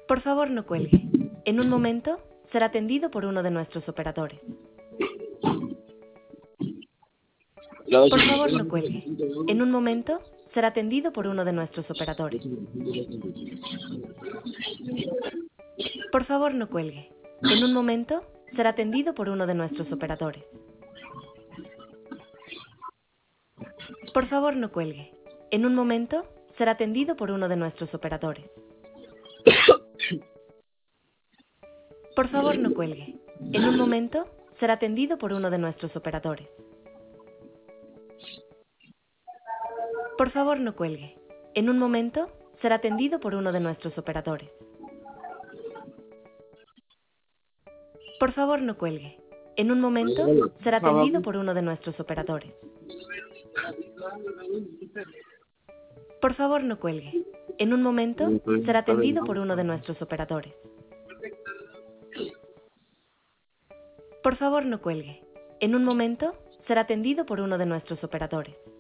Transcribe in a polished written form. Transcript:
Por favor, no cuelgue. En un momento será atendido por uno de nuestros operadores. Por favor, no cuelgue. En un momento será atendido por uno de nuestros operadores. Por favor, no cuelgue. En un momento será atendido por uno de nuestros operadores. Por favor, no cuelgue. En un momento será atendido por uno de nuestros operadores. Por favor, no cuelgue. En un momento será atendido por uno de nuestros operadores. Por favor, no cuelgue. En un momento será atendido por uno de nuestros operadores. Por favor, no cuelgue. En un momento será atendido por uno de nuestros operadores. Por favor, no cuelgue. En un momento será atendido por uno de nuestros operadores. Por favor, no cuelgue. En un momento será atendido por uno de nuestros operadores.